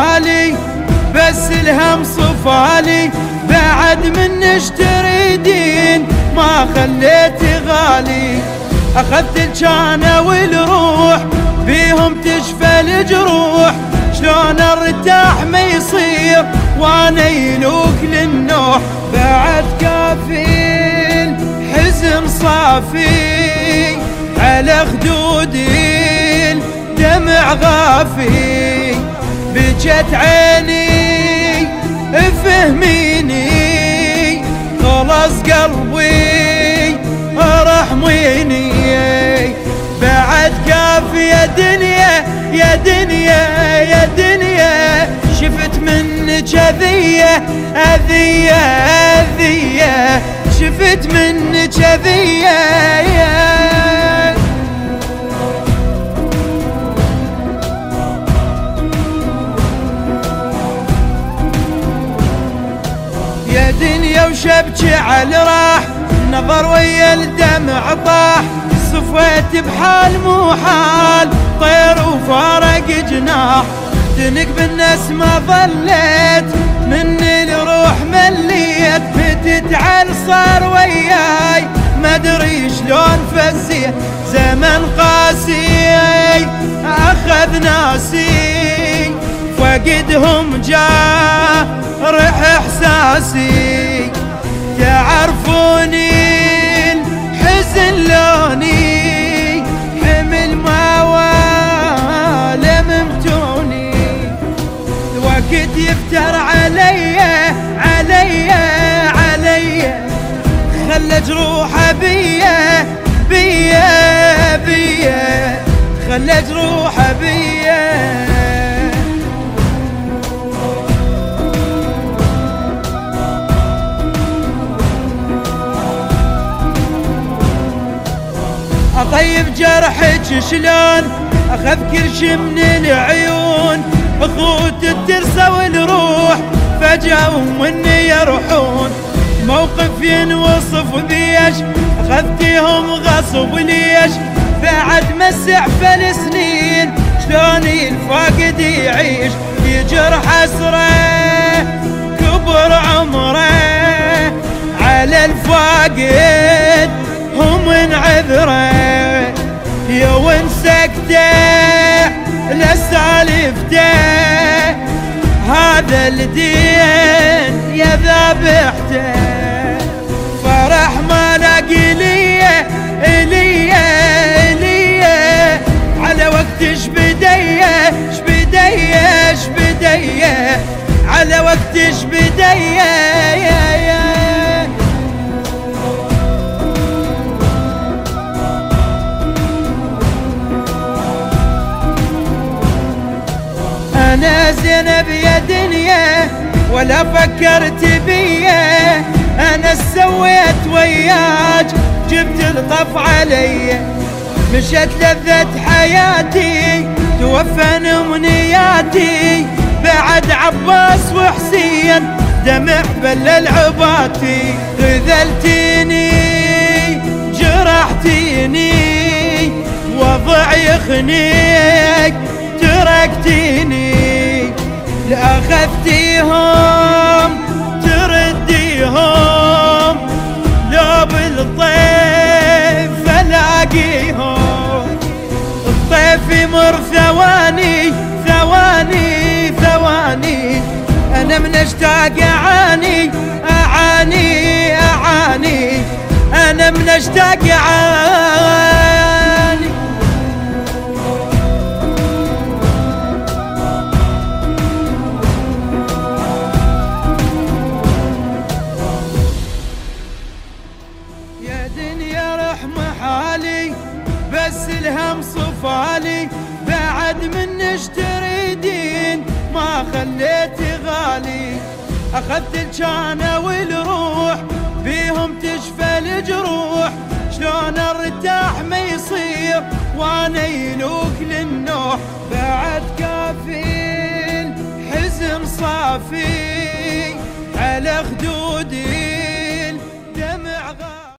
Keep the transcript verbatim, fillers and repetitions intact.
حالي بس الهم صفالي، بعد من نشتري دين ما خليتي غالي. أخذت الجانة والروح بيهم تشفى الجروح، شلون ارتاح ما يصير وانا يلوك للنوح. بعد كافي حزن صافي على خدودي دمع غافي، بجت عيني افهميني خلص قلبي ارحميني. بعد كافي يا دنيا يا دنيا يا دنيا، شفت منك اذية اذية اذية، شفت منك اذية. يا دنيا وشبكي على راح، نظر ويا الدمع طاح، صفيت بحال مو حال طير وفارق جناح. تنك بالناس ما ظليت من الروح مليت، بتتعال صار وياي ما ادري شلون فزيت. زمن قاسي اخذ ناسي، فقدهم جارح احساسي. تعرفوني الحزن لوني حمل موال ممتوني، الوقت يفتر عليا عليا عليا، خلى جروحه بيا بيا بيا، خلى جروحه بيا. أطيب جرحك شلون أخذ كرش من العيون، خطوط الترسى والروح فجأة ومني يروحون. موقف ينوصف بيش أخذتيهم غصب ليش، بعد مسع فالسنين شلون الفاقد يعيش. يجرح أسره كبر عمره على الفاقد هم من عذره، يوم سكته لسالفته هذا الدين يا ذابحته. فرح ما لاقي ليه ليه ليه، على وقت شبديه شبديه شبديه، على وقت شبديه يا يا. أنا زينب يا دنيا ولا فكرت بيا، أنا سويت وياك جبت الطف علي. مشت لذة حياتي توفن أمنياتي، بعد عباس وحسين دمع بلل عباتي. خذلتيني جرحتيني وضع يخنيك تركتيني، لأخذتيهم ترديهم لو بالطيف فلاقيهم. الطيف يمر ثواني ثواني ثواني، أنا من اشتاق أعاني أعاني أعاني، أنا من اشتاق أعاني. بس الهم صفالي، بعد من نشتري دين ما خليتي غالي. أخذت الجانة والروح بيهم تشفى الجروح، شلون ارتاح ما يصير وانا يلوك للنوح. بعد كافي حزن صافي على خدودي